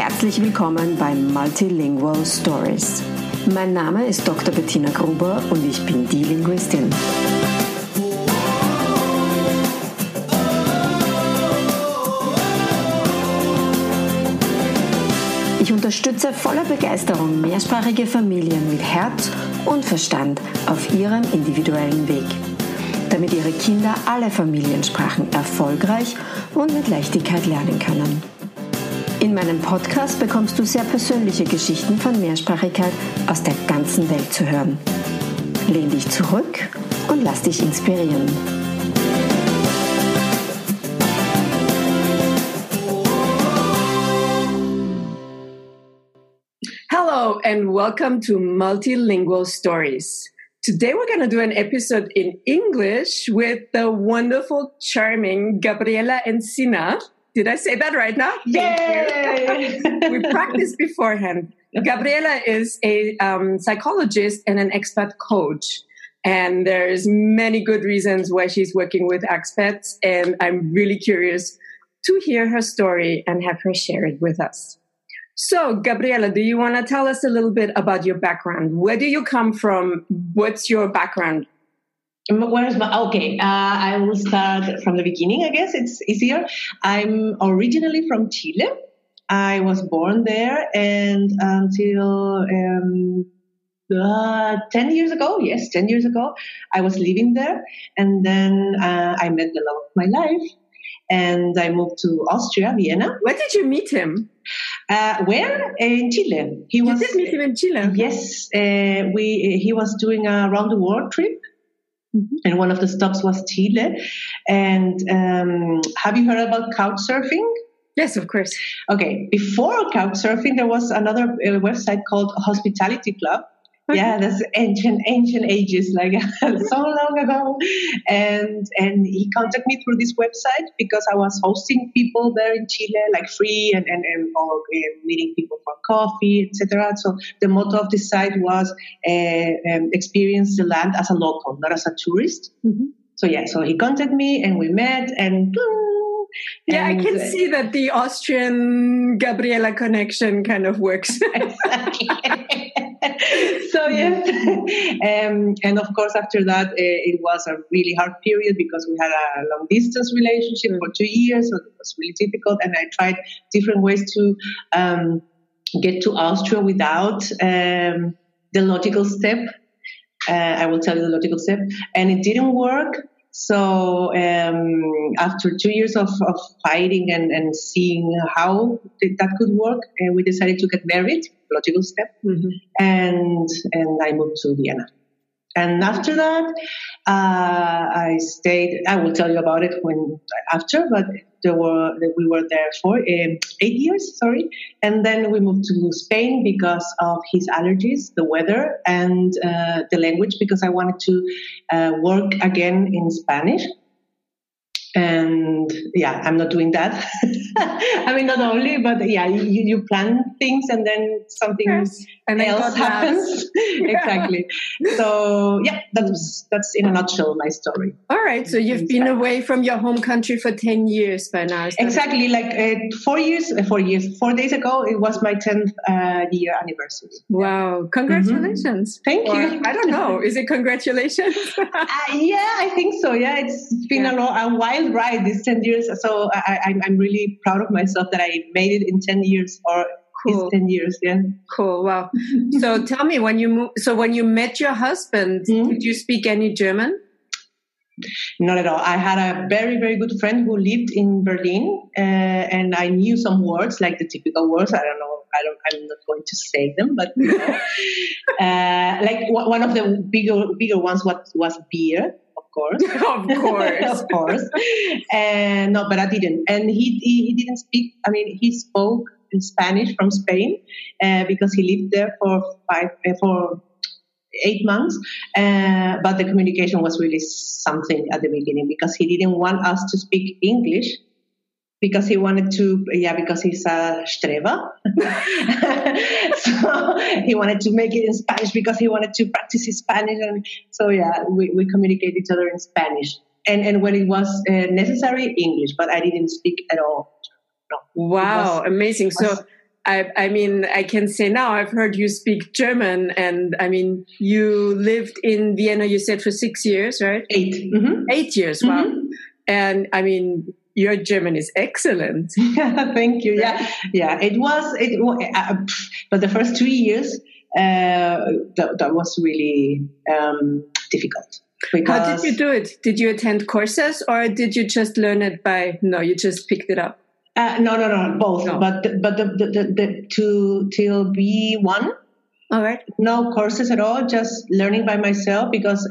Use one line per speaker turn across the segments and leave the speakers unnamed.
Herzlich willkommen bei Multilingual Stories. Mein Name ist Dr. Bettina Gruber und ich bin die Linguistin. Ich unterstütze voller Begeisterung mehrsprachige Familien mit Herz und Verstand auf ihrem individuellen Weg, damit ihre Kinder alle Familiensprachen erfolgreich und mit Leichtigkeit lernen können. In meinem Podcast bekommst du sehr persönliche Geschichten von Mehrsprachigkeit aus der ganzen Welt zu hören. Lehn dich zurück und lass dich inspirieren. Hello and welcome to Multilingual Stories. Today we're going to do an episode in English with the wonderful, charming Gabriela Encina. Did I say that right now?
Yay!
Thank you. We practiced beforehand. Gabriela is a psychologist and an expat coach. And there's many good reasons why she's working with expats. And I'm really curious to hear her story and have her share it with us. So, Gabriela, do you want to tell us a little bit about your background? Where do you come from? What's your background?
I will start from the beginning, I guess. It's easier. I'm originally from Chile. I was born there, and until 10 years ago, I was living there. And then I met the love of my life, and I moved to Austria, Vienna.
Where did you meet him?
Where? In Chile.
You did meet him in Chile?
Yes. He was doing a round-the-world trip. Mm-hmm. And one of the stops was Chile. And have you heard about couchsurfing?
Yes, of course.
Okay. Before couchsurfing, there was another website called Hospitality Club. Okay. Yeah, that's ancient ages, like so long ago. And he contacted me through this website because I was hosting people there in Chile, like free and meeting people for coffee, etc. So the motto of this site was experience the land as a local, not as a tourist. Mm-hmm. So he contacted me and we met and.
Yeah, I can see that the Austrian Gabriela connection kind of works.
Exactly. So yes, and of course after that it was a really hard period because we had a long distance relationship for 2 years, so it was really difficult. And I tried different ways to get to Austria without the logical step. I will tell you the logical step, and it didn't work. So after 2 years of fighting and seeing how that could work, we decided to get married, logical step, mm-hmm. and I moved to Vienna. And after that, I stayed. I will tell you about it after, but we were there for 8 years. And then we moved to Spain because of his allergies, the weather, and the language, because I wanted to work again in Spanish. And yeah, I'm not doing that. I mean, not only, but yeah, you plan things and then something else happens. Yeah. Exactly. So yeah, that's in a nutshell my story.
All right. So you've been away from your home country for 10 years by now.
Exactly. Like 4 years. 4 days ago, it was my 10th year anniversary.
Wow. Congratulations.
Mm-hmm. Thank you.
I don't know. Is it congratulations?
Yeah, I think so. Yeah, it's been a wild ride these 10 years. So I'm really proud of myself that I made it in 10 years or
cool.
10 years. Yeah.
Cool. Wow. So tell me, when you met your husband, mm-hmm. did you speak any German?
Not at all. I had a very, very good friend who lived in Berlin, and I knew some words, like the typical words. I don't know. I'm not going to say them, but you know. Like one of the bigger ones was beer. Of course. Of course. No, but I didn't. And he didn't speak. I mean, he spoke in Spanish from Spain because he lived there for 8 months. But the communication was really something at the beginning because he didn't want us to speak English. Because he wanted to, because he's a Streber. So he wanted to make it in Spanish because he wanted to practice his Spanish. And so, we communicate each other in Spanish. And when it was necessary, English. But I didn't speak at all. No.
Wow, amazing. So I mean, I can say now I've heard you speak German, and I mean, you lived in Vienna, you said, for 6 years, right?
8. Mm-hmm.
8 years, wow. Mm-hmm. And I mean, your German is excellent.
Thank you. Yeah. It was, but the first 3 years, that was really difficult.
How did you do it? Did you attend courses, or did you just learn it you just picked it up?
No, both. No. But till B1.
All right.
No courses at all, just learning by myself, because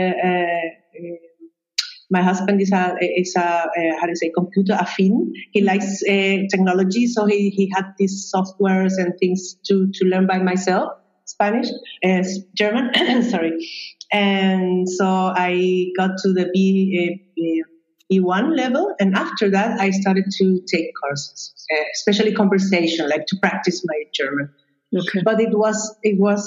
my husband is a computer affin. He likes technology, so he had these softwares and things to learn by myself, German, sorry. And so I got to the B1 level, and after that I started to take courses, especially conversation, like to practice my German.
Okay.
But it was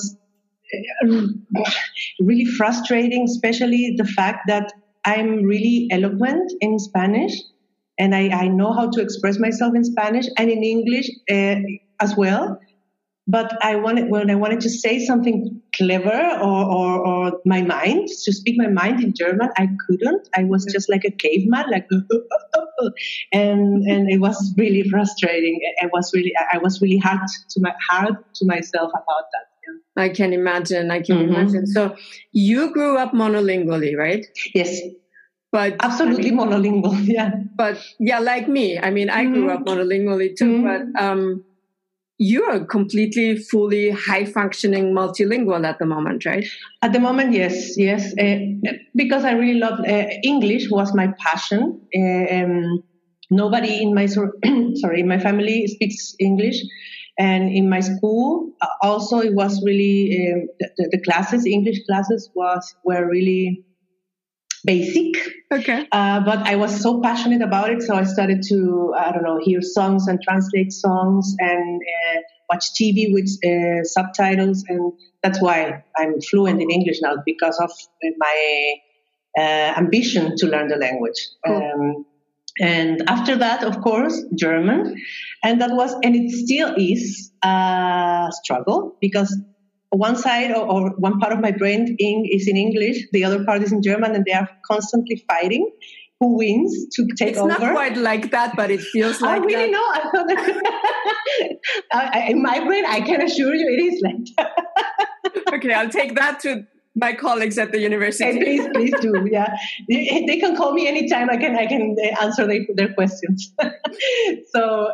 really frustrating, especially the fact that I'm really eloquent in Spanish, and I know how to express myself in Spanish and in English as well. But when I wanted to say something clever or my mind, to speak my mind in German, I couldn't. I was just like a caveman, like, and it was really frustrating. I was really hard to myself about that. Yeah.
I can imagine. Imagine. So you grew up monolingually, right?
Yes.
But
absolutely monolingual. Yeah.
But yeah, like me. I mean, I grew up monolingually too, but you are completely, fully high-functioning multilingual at the moment, right?
At the moment, yes. Because I really love English was my passion. Nobody in my in my family speaks English, and in my school also it was really the classes, English classes were really basic.
Okay.
But I was so passionate about it, so I started to, hear songs and translate songs and watch TV with subtitles, and that's why I'm fluent in English now, because of my ambition to learn the language.
Cool.
And after that, of course, German, and it still is a struggle, because one side or one part of my brain is in English, the other part is in German, and they are constantly fighting who wins to take over.
It's not quite like that, but it feels like that.
I really know. In my brain, I can assure you it is like that.
Okay, I'll take that to my colleagues at the university.
Hey, please do. Yeah, they can call me anytime. I can answer their questions. So.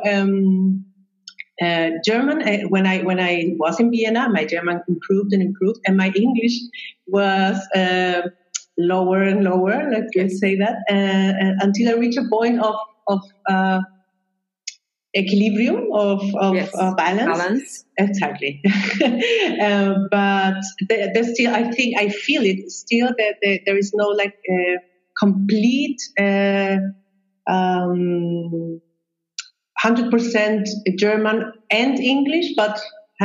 German, when I was in Vienna, my German improved, and my English was lower and lower, let's say that, until I reached a point of equilibrium, of balance. Exactly. But there's still, I feel it still, that there is no complete 100% German and English, but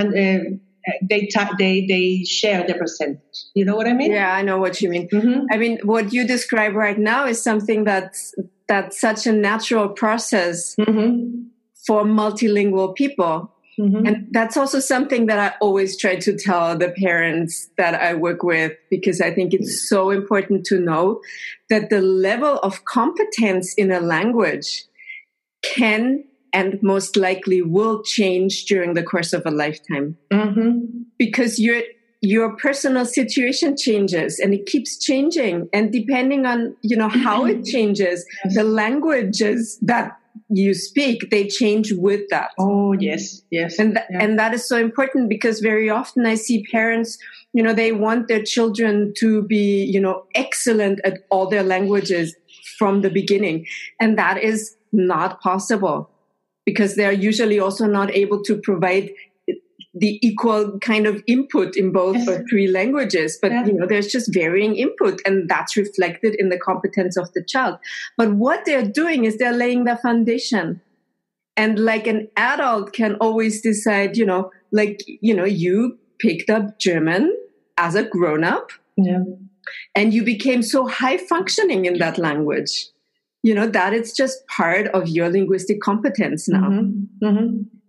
they share the percentage. You know what I mean?
Yeah, I know what you mean.
Mm-hmm.
I mean, what you describe right now is something that's such a natural process for multilingual people. Mm-hmm. And that's also something that I always try to tell the parents that I work with, because I think it's so important to know that the level of competence in a language can and most likely will change during the course of a lifetime.
Mm-hmm.
Because your personal situation changes, and it keeps changing. And depending on, how it changes, the languages that you speak, they change with that.
Oh, yes.
And that is so important, because very often I see parents, they want their children to be, excellent at all their languages from the beginning. And that is not possible, because they're usually also not able to provide the equal kind of input in both or three languages. But, there's just varying input, and that's reflected in the competence of the child. But what they're doing is they're laying the foundation. And like an adult can always decide, you picked up German as a grown-up, and you became so high functioning in that language. That it's just part of your linguistic competence now.
Mm-hmm. Mm-hmm.
And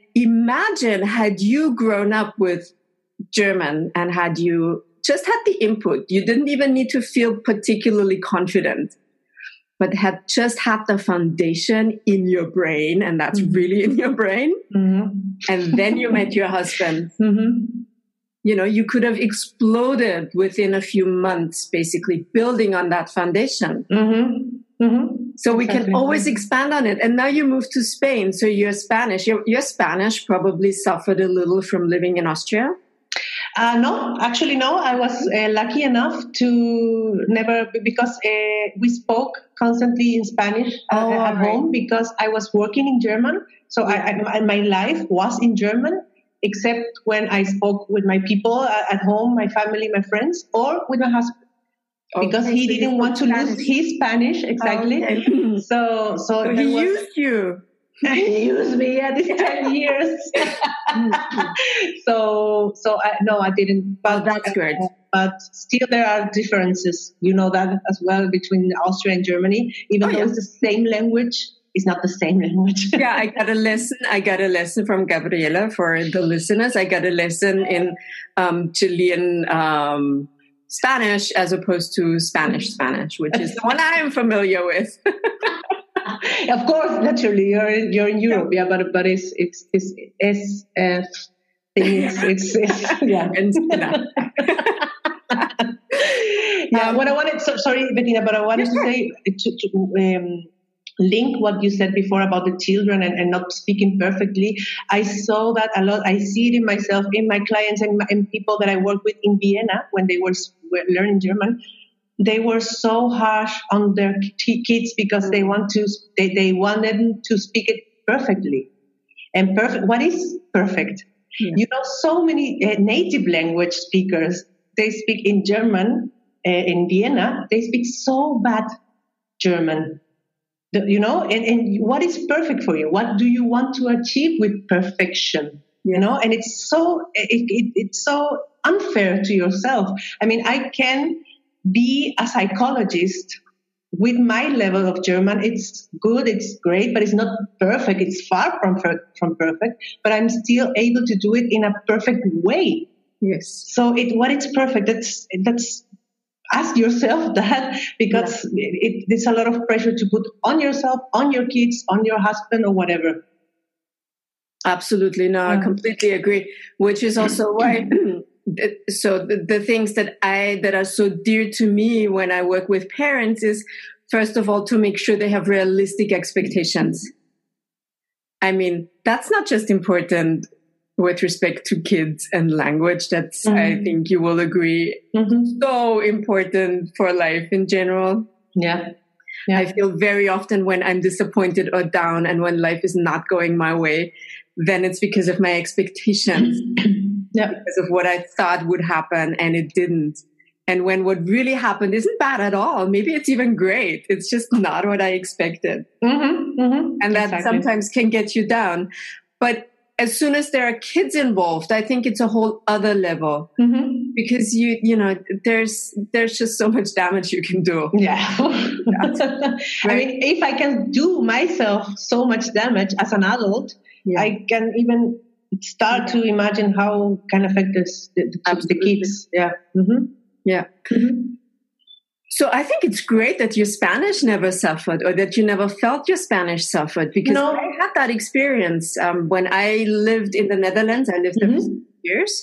imagine, had you grown up with German and had you just had the input, you didn't even need to feel particularly confident, but had just had the foundation in your brain, and that's really in your brain, and then you met your husband, you know, you could have exploded within a few months, basically building on that foundation. So we can always expand on it. And now you moved to Spain, so you're Spanish. Your Spanish probably suffered a little from living in Austria.
No, actually, no. I was lucky enough to never, because we spoke constantly in Spanish at home, because I was working in German. So my life was in German, except when I spoke with my people at home, my family, my friends, or with my husband. Because he didn't want to lose his Spanish, exactly. So
he used you.
He used me at these 10 years. I didn't. But
that's great.
But still, there are differences. You know that as well between Austria and Germany. Even though it's the same language, it's not the same language.
Yeah, I got a lesson from Gabriela for the listeners. I got a lesson in Chilean Spanish as opposed to Spanish, which is the one I'm familiar with.
Of course, naturally, you're in Europe, but it's yeah. What I wanted, sorry, Bettina, but I wanted to say to link what you said before about the children and not speaking perfectly. I saw that a lot. I see it in myself, in my clients, and people that I work with in Vienna when they were learning German. They were so harsh on their kids because they wanted to speak it perfectly. And perfect. What is perfect? Yeah. You know, so many native language speakers, they speak in German in Vienna. They speak so bad German. You know, and what is perfect for you? What do you want to achieve with perfection? You know, and it's so unfair to yourself. I mean, I can be a psychologist with my level of German. It's good, it's great, but it's not perfect. It's far from perfect, but I'm still able to do it in a perfect way.
Yes.
So what is perfect? That's ask yourself that, because it's a lot of pressure to put on yourself, on your kids, on your husband, or whatever.
Absolutely. No, I completely agree, which is also why so the things that are so dear to me when I work with parents is, first of all, to make sure they have realistic expectations. I mean, that's not just important with respect to kids and language. That's, I think you will agree, so important for life in general.
Yeah.
I feel very often when I'm disappointed or down and when life is not going my way, then it's because of my expectations. Because of what I thought would happen and it didn't. And when what really happened isn't bad at all, maybe it's even great. It's just not what I expected. And that sometimes can get you down. But as soon as there are kids involved, I think it's a whole other level. Because you know, there's just so much damage you can do.
Yeah. I mean, if I can do myself so much damage as an adult, I can even start to imagine how can affect the kids. Yeah.
So I think it's great that your Spanish never suffered, or that you never felt your Spanish suffered, because I had that experience when I lived in the Netherlands. I lived there for 6 years.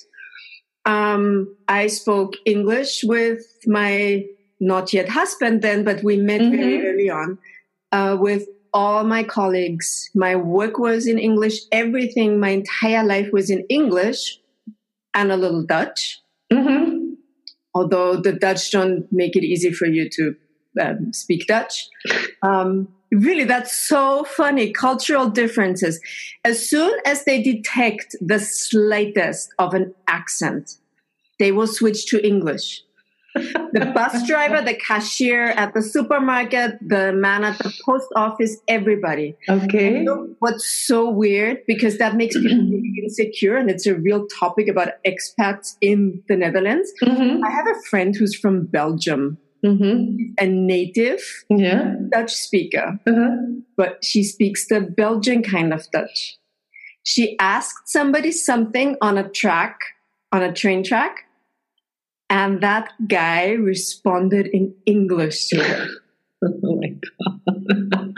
I spoke English with my not yet husband then, but we met very early on, with all my colleagues. My work was in English. Everything, my entire life was in English and a little Dutch. Although the Dutch don't make it easy for you to speak Dutch. Really, that's so funny. Cultural differences. As soon as they detect the slightest of an accent, they will switch to English. The bus driver, the cashier at the supermarket, the man at the post office, everybody.
Okay.
So what's so weird, because that makes people insecure, and it's a real topic about expats in the Netherlands. I have a friend who's from Belgium, a native Dutch speaker, but she speaks the Belgian kind of Dutch. She asked somebody something on a train track, and that guy responded in English to her.
Oh my God.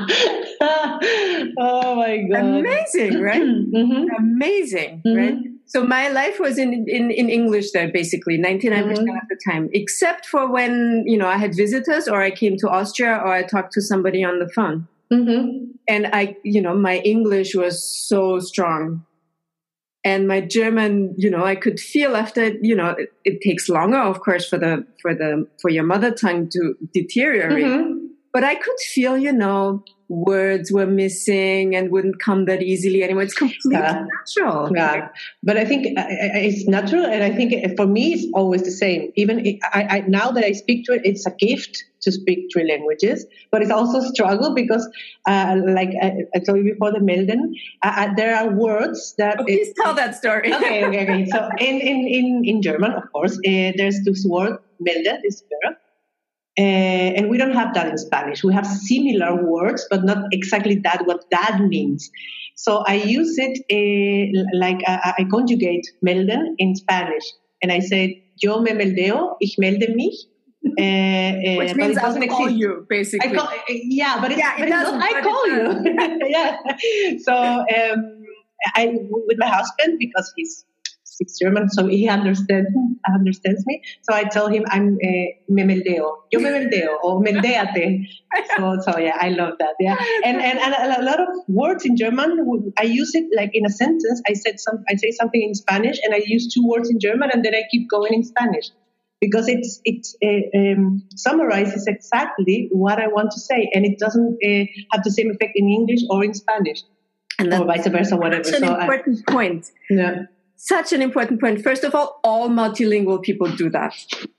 Oh my God.
Amazing, right? Mm-hmm. Amazing, mm-hmm. Right? So my life was in English there, basically 99% of the time, except for when, I had visitors or I came to Austria or I talked to somebody on the phone. Mm-hmm. And my English was so strong. And my German, I could feel after, it takes longer, of course, for your mother tongue to deteriorate. Mm-hmm. But I could feel, words were missing and wouldn't come that easily anymore. It's completely natural.
Yeah, but I think it's natural, and I think for me it's always the same. Even I now that I speak to it, it's a gift to speak 3 languages, but it's also a struggle because, like I told you before, the Melden, there are words that.
Oh, please tell that story.
Okay. So in German, of course, there's this word Melde, this verb. And we don't have that in Spanish. We have similar words, but not exactly what that means. So I use it I conjugate melden in Spanish. And I say, yo me meldeo, ich melde mich.
Which means I'll call you, basically.
But it doesn't. I call you. Yeah. So I with my husband, because he's German, so he understands me. So I tell him I'm me meldeo, yo me meldeo, or meldeate. So yeah, I love that. Yeah, and a lot of words in German, I use it like in a sentence. I say something in Spanish, and I use 2 words in German, and then I keep going in Spanish because it summarizes exactly what I want to say, and it doesn't have the same effect in English or in Spanish,
and
or vice versa, whatever.
That's an important point.
Yeah.
Such an important point. First of all multilingual people do that.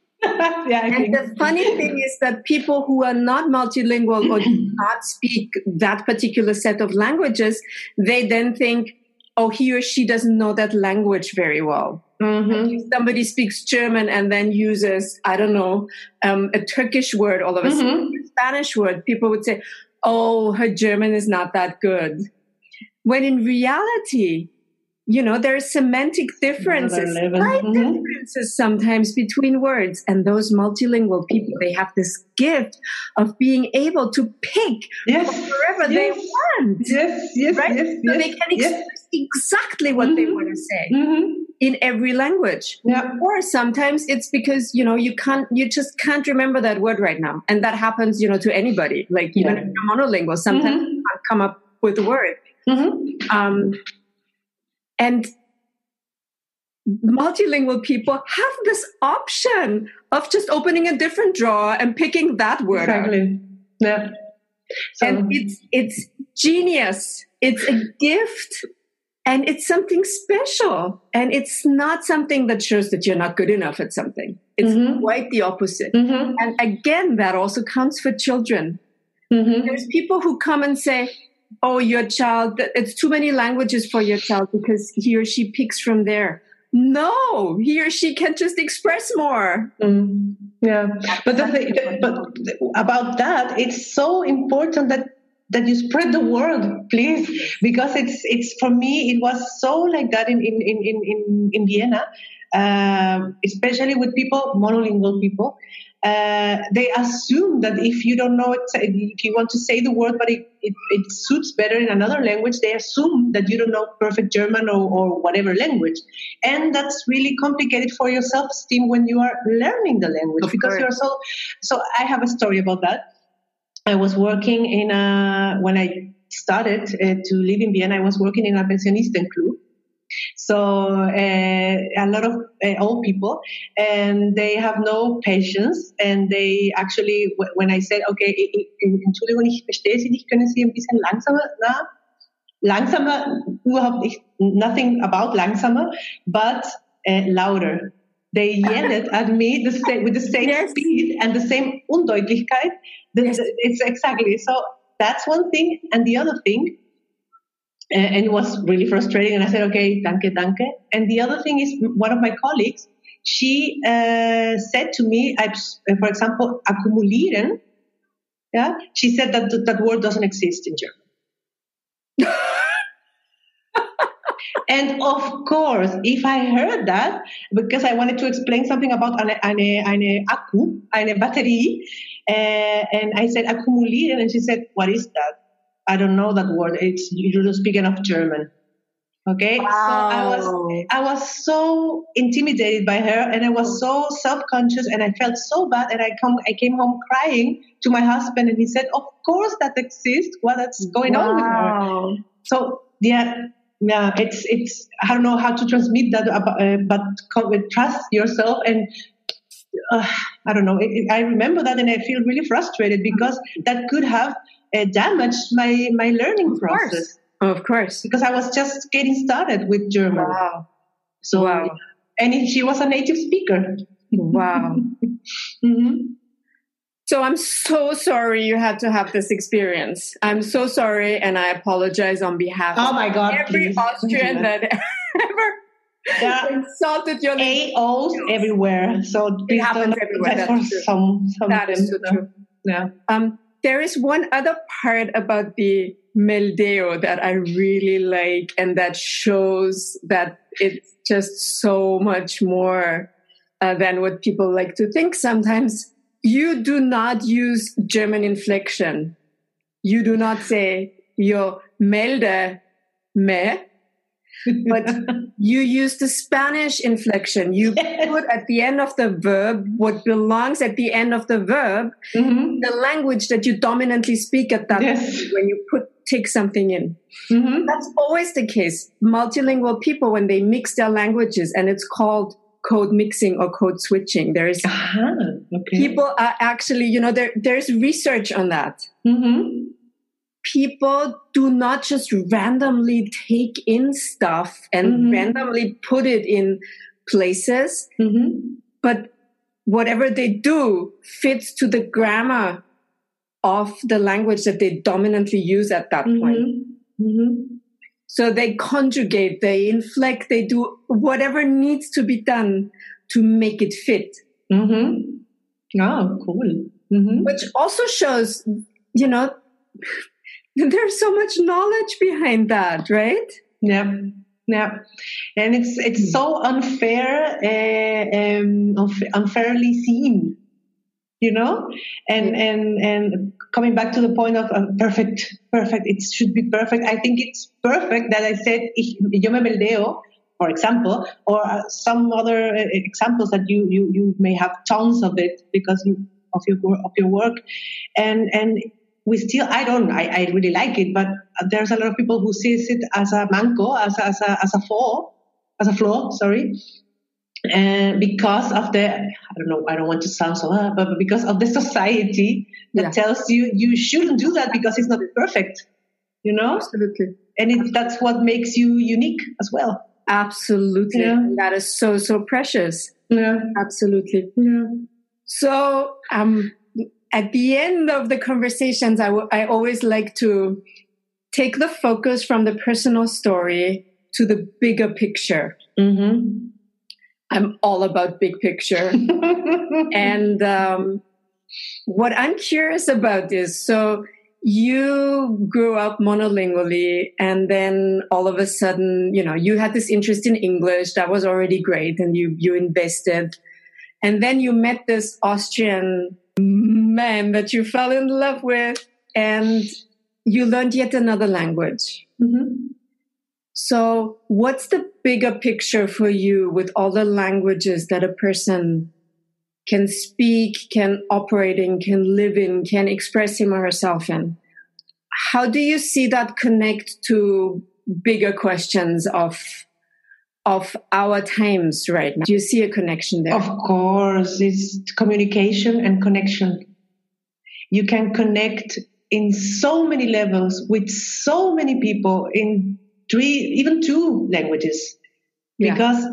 And the funny thing is that people who are not multilingual or do not speak that particular set of languages, they then think, oh, he or she doesn't know that language very well. Mm-hmm. If somebody speaks German and then uses, I don't know, a Turkish word all of a sudden, a Spanish word, people would say, oh, her German is not that good. When in reality, there are semantic differences, differences sometimes between words. And those multilingual people, they have this gift of being able to pick wherever they want.
Yes,
right?
Yes,
so they can express exactly what they want to say in every language.
Yeah.
Or sometimes it's because, you just can't remember that word right now. And that happens, to anybody. Like even if you're monolingual, sometimes you can't come up with a word. And multilingual people have this option of just opening a different drawer and picking that word out.
Yeah. So,
and it's genius. It's a gift. And it's something special. And it's not something that shows that you're not good enough at something. It's quite the opposite. And again, that also counts for children. There's people who come and say, oh, your child, it's too many languages for your child because he or she picks from there. No, he or she can just express more.
Yeah, but about that, it's so important that you spread the word, please, because it's for me, it was so like that in Vienna, especially with people, monolingual people. They assume that if you don't know it, if you want to say the word, but it suits better in another language, they assume that you don't know perfect German or whatever language. And that's really complicated for your self-esteem when you are learning the language, because you're so I have a story about that. I was working when I started to live in Vienna, I was working in a Pensionistenclub. So a lot of old people, and they have no patience, and they actually, when I said, okay, Entschuldigung, ich verstehe Sie nicht, können Sie ein bisschen langsamer? Langsamer, überhaupt nicht, nothing about langsamer, but louder. They yelled at me with the same speed and the same Undeutlichkeit. It's exactly, so that's one thing. And the other thing, and it was really frustrating. And I said, okay, danke. And the other thing is, one of my colleagues, she said to me, for example, akkumulieren. Yeah, she said that word doesn't exist in German. And of course, if I heard that, because I wanted to explain something about eine Akku, eine Batterie, and I said akkumulieren, and she said, what is that? I don't know that word. You don't speak enough German. Okay,
Wow.
So I was so intimidated by her, and I was so self-conscious, and I felt so bad, and I came home crying to my husband, and he said, "Of course that exists. What's going on with her?" So yeah, it's I don't know how to transmit that, but trust yourself, and I don't know. I remember that, and I feel really frustrated because that could have damaged my learning process.
Of course.
Because I was just getting started with German.
Wow.
So, and she was a native speaker.
Wow.
Mm-hmm.
So I'm so sorry you had to have this experience. I'm so sorry, and I apologize on behalf of every Austrian that ever insulted your
AOs everywhere. So
it happens everywhere. That is so true.
Yeah.
There is one other part about the meldeo that I really like, and that shows that it's just so much more than what people like to think sometimes. You do not use German inflection. You do not say, yo melde me, but you use the Spanish inflection. You put at the end of the verb what belongs at the end of the verb, the language that you dominantly speak at that point when you take something in. That's always the case. Multilingual people, when they mix their languages, and it's called code mixing or code switching. There is people are actually, there's research on that. People do not just randomly take in stuff and randomly put it in places, but whatever they do fits to the grammar of the language that they dominantly use at that point. So they conjugate, they inflect, they do whatever needs to be done to make it fit.
Oh, cool.
Which also shows, there's so much knowledge behind that, right?
Yeah. And it's so unfair, unfairly seen, and coming back to the point of perfect, it should be perfect. I think it's perfect that I said, yo me meldeo, for example, or some other examples that you may have tons of it because of your work, and we still, I really like it, but there's a lot of people who sees it as a manco, as a flaw, sorry. And because of I don't want to sound so, but because of the society that tells you shouldn't do that because it's not perfect,
Absolutely.
And that's what makes you unique as well.
Absolutely. Yeah. That is so, so precious.
Yeah.
Absolutely. Yeah. So, at the end of the conversations, I always like to take the focus from the personal story to the bigger picture. I'm all about big picture. And what I'm curious about is, so you grew up monolingually, and then all of a sudden, you had this interest in English. That was already great. And you invested. And then you met this Austrian man that you fell in love with, and you learned yet another language. So what's the bigger picture for you with all the languages that a person can speak, can operate in, can live in, can express him or herself in? How do you see that connect to bigger questions of our times right now? Do you see a connection there?
Of course, it's communication and connection. You can connect in so many levels with so many people in 3, even 2 languages, because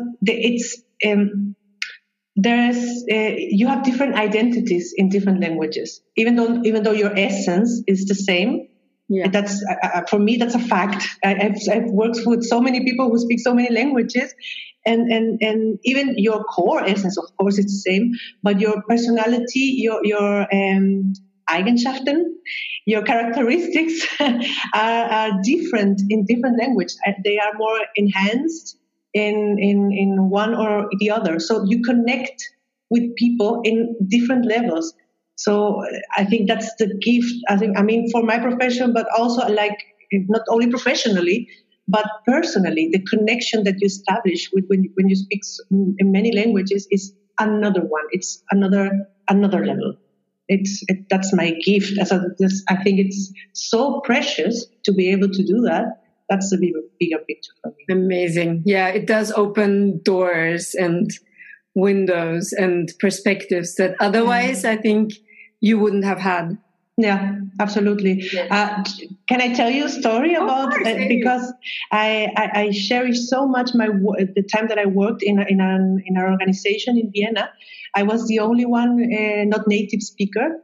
you have different identities in different languages, even though your essence is the same. Yeah. That's for me, that's a fact. I've worked with so many people who speak so many languages, and even your core essence, of course, it's the same. But your personality, your Eigenschaften, your characteristics are different in different language. They are more enhanced in one or the other. So you connect with people in different levels. So I think that's the gift. I mean, for my profession, but also like not only professionally, but personally, the connection that you establish with when you speak in many languages is another one. It's another level. That's my gift. I think it's so precious to be able to do that. That's the bigger picture for me.
Amazing. Yeah, it does open doors and windows and perspectives that otherwise I think you wouldn't have had.
Yeah, absolutely. Yeah. Can I tell you a story about that? Because I cherish so much the time that I worked in an organization in Vienna. I was the only one not native speaker,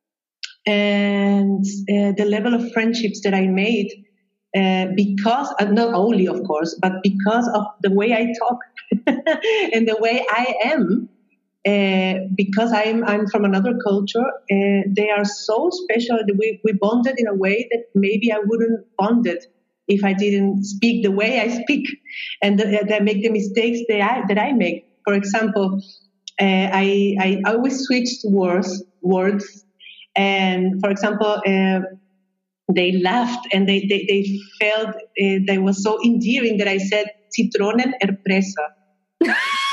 and the level of friendships that I made because not only, of course, but because of the way I talk and the way I am. Because I'm from another culture, they are so special. We bonded in a way that maybe I wouldn't bonded if I didn't speak the way I speak, and that make the mistakes that I make. For example, I always switched words, and for example, they laughed and they felt they was so endearing that I said "Zitronen erpresa."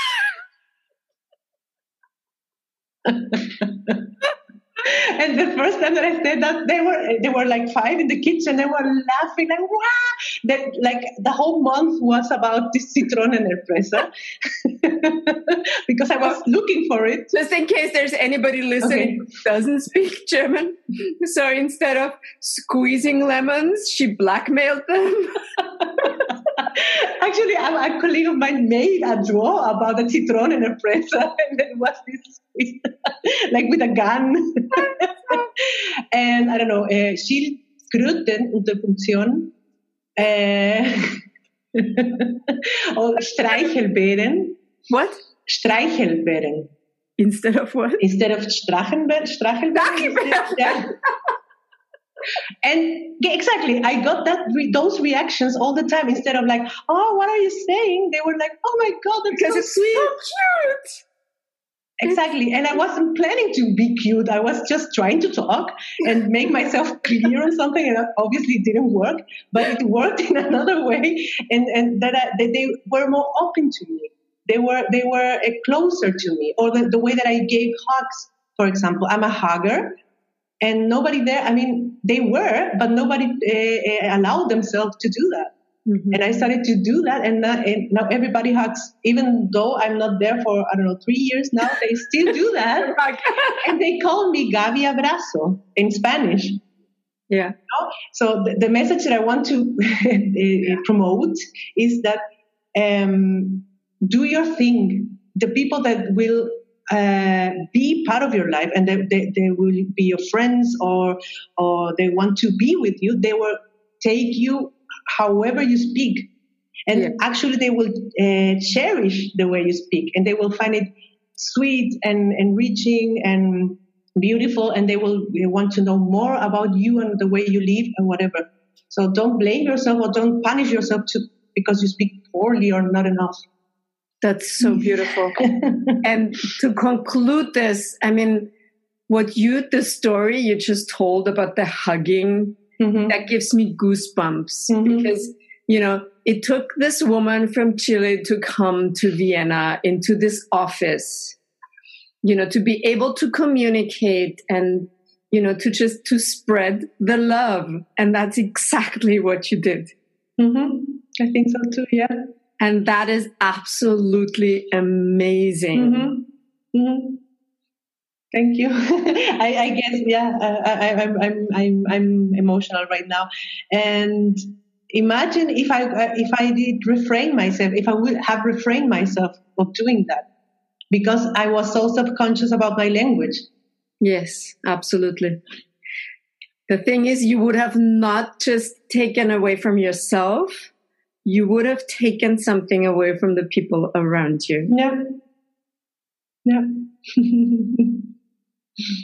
And the first time that I said that, they were like 5 in the kitchen. They were laughing like, wow! That like the whole month was about this Zitronen erpresa because I was looking for it.
Just in case there's anybody listening who doesn't speak German, so instead of squeezing lemons, she blackmailed them.
Actually, a colleague of mine made a draw about the Zitronen erpresa, and it was this like with a gun. And I don't know, Schildkröten unter Funktion or Streichelbeeren.
What?
Streichelbeeren.
Instead of what?
Instead of Streichelbeeren. Yeah. And exactly, I got those reactions all the time. Instead of like, oh, what are you saying? They were like, oh my God, that's so sweet.
So cute.
Exactly. And I wasn't planning to be cute. I was just trying to talk and make myself clear on something. And obviously it didn't work, but it worked in another way. And that they were more open to me. They were closer to me. Or the way that I gave hugs, for example. I'm a hugger. And nobody there, I mean, they were, but nobody allowed themselves to do that. Mm-hmm. And I started to do that, and now everybody hugs. Even though I'm not there for, 3 years now, they still do that. And they call me Gaby Abrazo in Spanish.
Yeah.
So the message that I want to promote is that do your thing. The people that will be part of your life, and they will be your friends, or they want to be with you, they will take you however you speak, and actually they will cherish the way you speak, and they will find it sweet and enriching and beautiful, and they will want to know more about you and the way you live and whatever. So don't blame yourself or don't punish yourself because you speak poorly or not enough.
That's so beautiful. And to conclude this, I mean, the story you just told about the hugging, mm-hmm. that gives me goosebumps, mm-hmm. because, it took this woman from Chile to come to Vienna into this office, to be able to communicate and, to spread the love. And that's exactly what you did.
Mm-hmm. I think so too, yeah.
And that is absolutely amazing.
Mm-hmm. Mm-hmm. Thank you. I guess, yeah. I'm emotional right now. And imagine if I did refrain myself, if I would have refrained myself of doing that, because I was so subconscious about my language.
Yes, absolutely. The thing is, you would have not just taken away from yourself. You would have taken something away from the people around you.
Yeah. Yeah.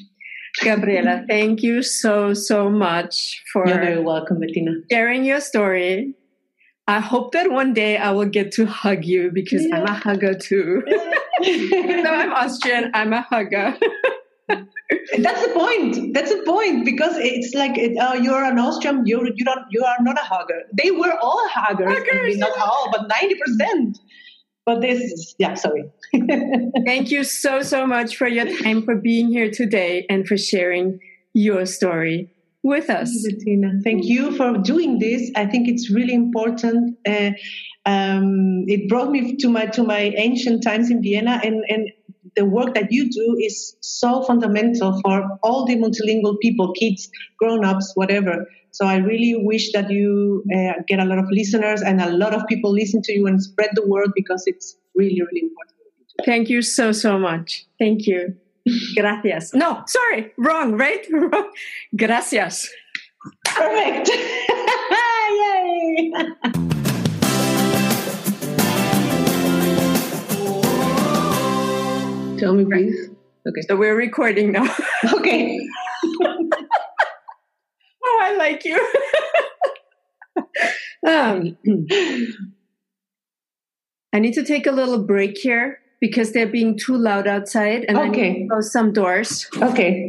Gabriela, thank you so much for
You're very welcome, Bettina.
Sharing your story. I hope that one day I will get to hug you because I'm a hugger too. Even though I'm Austrian, I'm a hugger.
That's the point. That's the point, because it's like you're an Austrian. You are not a hugger. They were all huggers. Maybe not all, but 90%. But sorry.
Thank you so much for your time, for being here today, and for sharing your story with us.
Bettina, thank you for doing this. I think it's really important. It brought me to my ancient times in Vienna, and the work that you do is so fundamental for all the multilingual people, kids, grown-ups, whatever. So I really wish that you get a lot of listeners and a lot of people listen to you and spread the word, because it's really, really important.
Thank you so much. Thank you. Gracias. No, sorry. Wrong, right? Wrong. Gracias.
Perfect. Yay. Tell me, please.
Okay. So we're recording now.
Okay.
Oh, I like you. I need to take a little break here because they're being too loud outside, and I need to close some doors.
Okay.